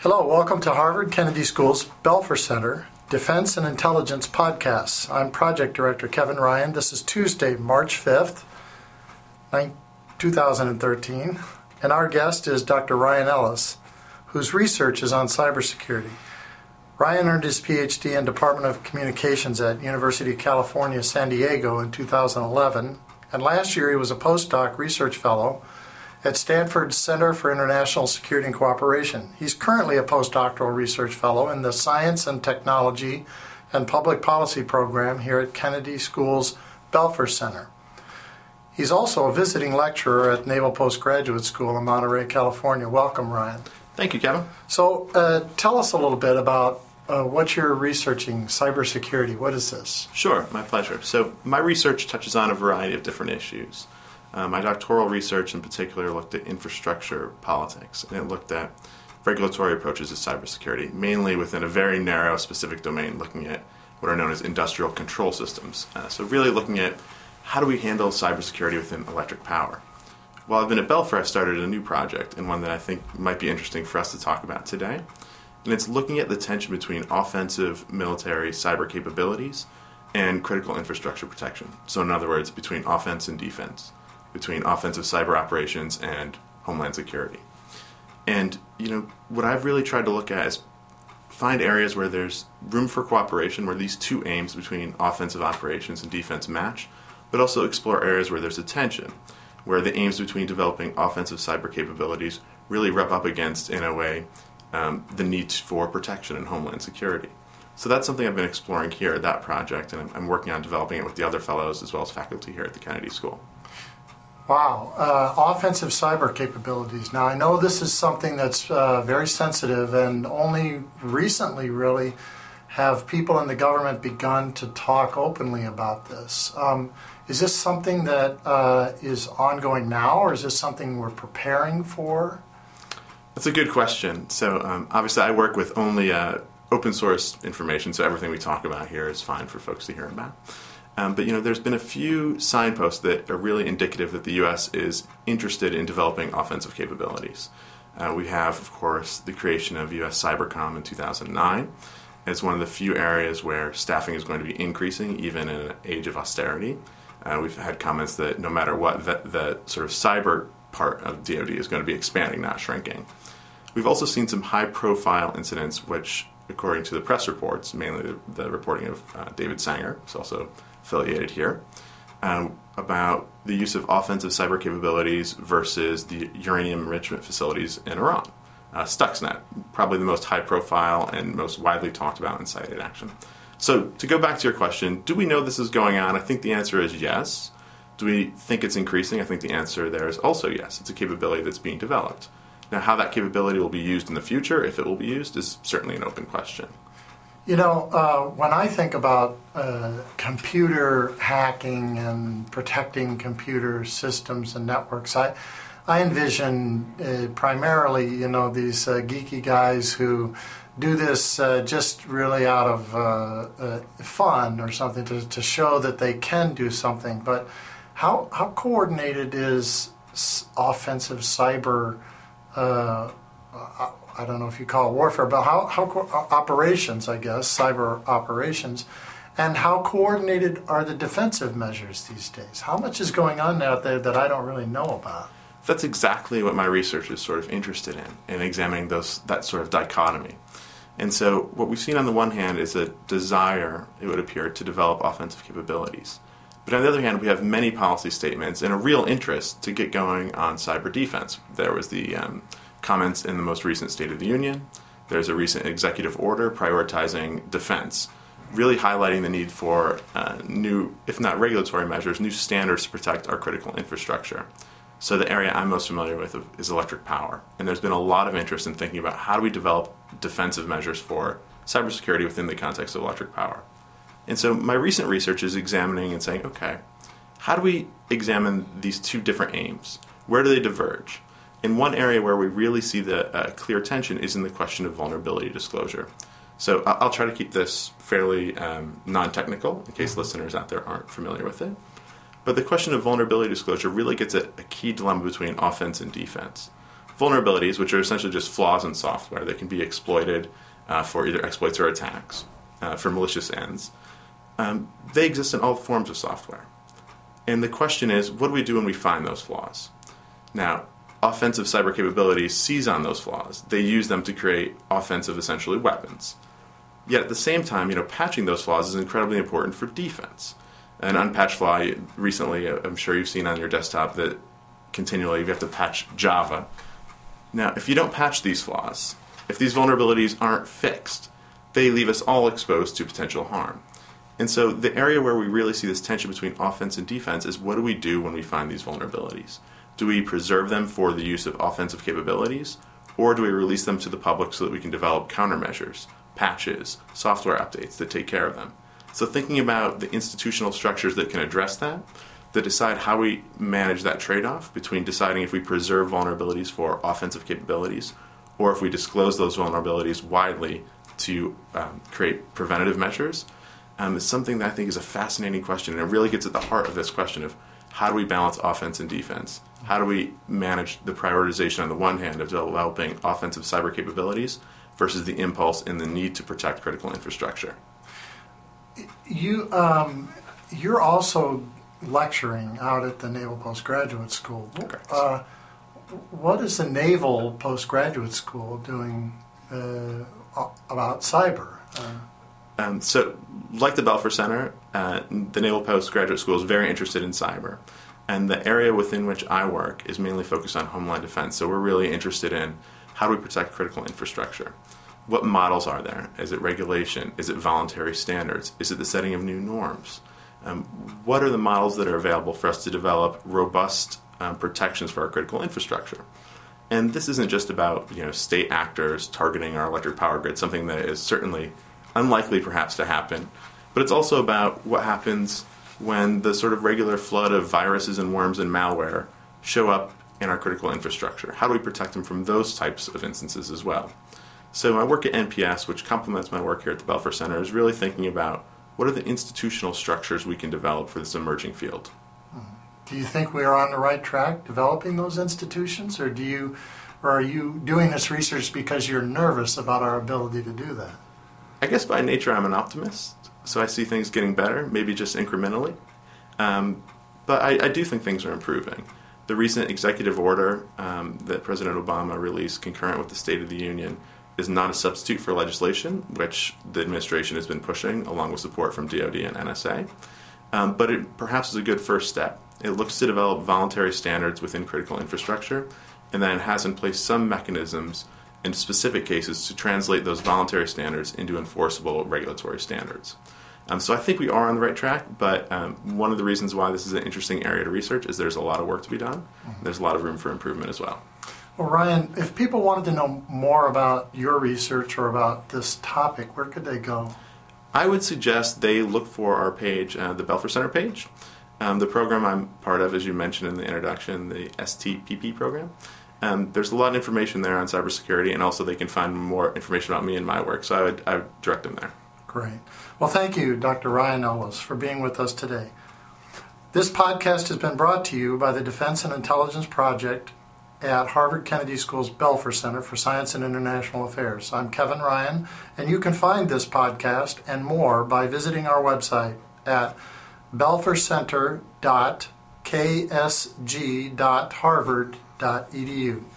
Hello, welcome to Harvard Kennedy School's Belfer Center Defense and Intelligence Podcasts. I'm Project Director Kevin Ryan. This is Tuesday, March 5th, 2013, and our guest is Dr. Ryan Ellis, whose research is on cybersecurity. Ryan earned his PhD in Department of Communications at University of California, San Diego in 2011, and last year he was a postdoc research fellow at Stanford's Center for International Security and Cooperation. He's currently a postdoctoral research fellow in the Science and Technology and Public Policy program here at Kennedy School's Belfer Center. He's also a visiting lecturer at Naval Postgraduate School in Monterey, California. Welcome, Ryan. Thank you, Kevin. So tell us a little bit about what you're researching, cybersecurity. What is this? Sure, my pleasure. So my research touches on a variety of different issues. My doctoral research in particular looked at infrastructure politics, and it looked at regulatory approaches to cybersecurity, mainly within a very narrow specific domain, looking at what are known as industrial control systems. So really looking at how do we handle cybersecurity within electric power. While I've been at Belfer, I've started a new project, and one that I think might be interesting for us to talk about today. And it's looking at the tension between offensive military cyber capabilities and critical infrastructure protection. So in other words, between offense and defense, between offensive cyber operations and homeland security. And, what I've really tried to look at is find areas where there's room for cooperation, where these two aims between offensive operations and defense match, but also explore areas where there's a tension, where the aims between developing offensive cyber capabilities really rub up against, in a way, the need for protection and homeland security. So that's something I've been exploring here at that project, and I'm working on developing it with the other fellows as well as faculty here at the Kennedy School. Wow. Offensive cyber capabilities. Now, I know this is something that's very sensitive, and only recently, really, have people in the government begun to talk openly about this. Is this something that is ongoing now, or is this something we're preparing for? That's a good question. So obviously I work with only open source information, so everything we talk about here is fine for folks to hear about. But there's been a few signposts that are really indicative that the U.S. is interested in developing offensive capabilities. We have, of course, the creation of U.S. Cybercom in 2009. It's one of the few areas where staffing is going to be increasing, even in an age of austerity. We've had comments that no matter what, the sort of cyber part of DoD is going to be expanding, not shrinking. We've also seen some high-profile incidents which, according to the press reports, mainly the reporting of David Sanger, who's also affiliated here, about the use of offensive cyber capabilities versus the uranium enrichment facilities in Iran. Stuxnet, probably the most high-profile and most widely talked about and cited action. So to go back to your question, do we know this is going on? I think the answer is yes. Do we think it's increasing? I think the answer there is also yes. It's a capability that's being developed. Now, how that capability will be used in the future, if it will be used, is certainly an open question. When I think about computer hacking and protecting computer systems and networks, I envision primarily, these geeky guys who do this just really out of fun or something to show that they can do something. But how coordinated is offensive cyber I don't know if you call it warfare, but how operations, I guess, cyber operations, and how coordinated are the defensive measures these days? How much is going on out there that I don't really know about? That's exactly what my research is sort of interested in examining that sort of dichotomy. And so what we've seen on the one hand is a desire, it would appear, to develop offensive capabilities. But on the other hand, we have many policy statements and a real interest to get going on cyber defense. There was the comments in the most recent State of the Union. There's a recent executive order prioritizing defense, really highlighting the need for new, if not regulatory measures, new standards to protect our critical infrastructure. So the area I'm most familiar with is electric power. And there's been a lot of interest in thinking about how do we develop defensive measures for cybersecurity within the context of electric power. And so my recent research is examining and saying, okay, how do we examine these two different aims? Where do they diverge? And one area where we really see the clear tension is in the question of vulnerability disclosure. So I'll try to keep this fairly non-technical in case listeners out there aren't familiar with it. But the question of vulnerability disclosure really gets at a key dilemma between offense and defense. vulnerabilities, which are essentially just flaws in software that can be exploited for either exploits or attacks for malicious ends, they exist in all forms of software. And the question is, what do we do when we find those flaws? Now, offensive cyber capabilities seize on those flaws. They use them to create offensive, essentially, weapons. Yet at the same time, patching those flaws is incredibly important for defense. An unpatched flaw recently, I'm sure you've seen on your desktop that continually you have to patch Java. Now, if you don't patch these flaws, if these vulnerabilities aren't fixed, they leave us all exposed to potential harm. And so the area where we really see this tension between offense and defense is, what do we do when we find these vulnerabilities? Do we preserve them for the use of offensive capabilities, or do we release them to the public so that we can develop countermeasures, patches, software updates that take care of them? So thinking about the institutional structures that can address that decide how we manage that trade-off between deciding if we preserve vulnerabilities for offensive capabilities or if we disclose those vulnerabilities widely to create preventative measures is something that I think is a fascinating question, and it really gets at the heart of this question of how do we balance offense and defense? How do we manage the prioritization on the one hand of developing offensive cyber capabilities versus the impulse and the need to protect critical infrastructure? You're also lecturing out at the Naval Postgraduate School. What is the Naval Postgraduate School doing about cyber? So, like the Belfer Center, the Naval Postgraduate School is very interested in cyber. And the area within which I work is mainly focused on homeland defense. So we're really interested in how do we protect critical infrastructure? What models are there? Is it regulation? Is it voluntary standards? Is it the setting of new norms? What are the models that are available for us to develop robust protections for our critical infrastructure? And this isn't just about state actors targeting our electric power grid, something that is certainly unlikely perhaps to happen, but it's also about what happens when the sort of regular flood of viruses and worms and malware show up in our critical infrastructure. How do we protect them from those types of instances as well? So my work at NPS, which complements my work here at the Belfer Center, is really thinking about what are the institutional structures we can develop for this emerging field. Do you think we are on the right track developing those institutions, or are you doing this research because you're nervous about our ability to do that? I guess by nature I'm an optimist, so I see things getting better, maybe just incrementally. But I do think things are improving. The recent executive order that President Obama released concurrent with the State of the Union is not a substitute for legislation, which the administration has been pushing, along with support from DoD and NSA. But it perhaps is a good first step. It looks to develop voluntary standards within critical infrastructure, and then it has in place some mechanisms in specific cases to translate those voluntary standards into enforceable regulatory standards. So I think we are on the right track, but one of the reasons why this is an interesting area to research is there's a lot of work to be done. There's a lot of room for improvement as well. Well, Ryan, if people wanted to know more about your research or about this topic, where could they go? I would suggest they look for our page, the Belfer Center page. The program I'm part of, as you mentioned in the introduction, the STPP program. There's a lot of information there on cybersecurity, and also they can find more information about me and my work, so I would direct them there. Great. Well, thank you, Dr. Ryan Ellis, for being with us today. This podcast has been brought to you by the Defense and Intelligence Project at Harvard Kennedy School's Belfer Center for Science and International Affairs. I'm Kevin Ryan, and you can find this podcast and more by visiting our website at belfercenter.ksg.harvard.edu.